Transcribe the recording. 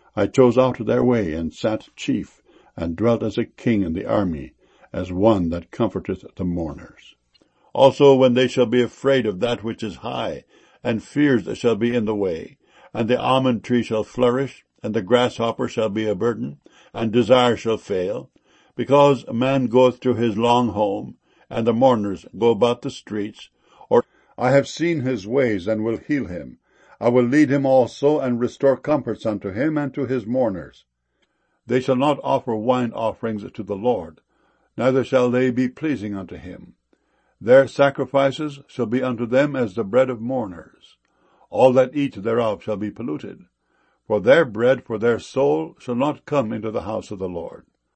I chose out their way, and sat chief, and dwelt as a king in the army, as one that comforteth the mourners. Also when they shall be afraid of that which is high, and fears shall be in the way, and the almond tree shall flourish, and the grasshopper shall be a burden, and desire shall fail, because man goeth to his long home, and the mourners go about the streets, or I have seen his ways, and will heal him. I will lead him also, and restore comforts unto him and to his mourners. They shall not offer wine offerings to the Lord, neither shall they be pleasing unto him. Their sacrifices shall be unto them as the bread of mourners. All that eat thereof shall be polluted. For their bread for their soul shall not come into the house of the Lord.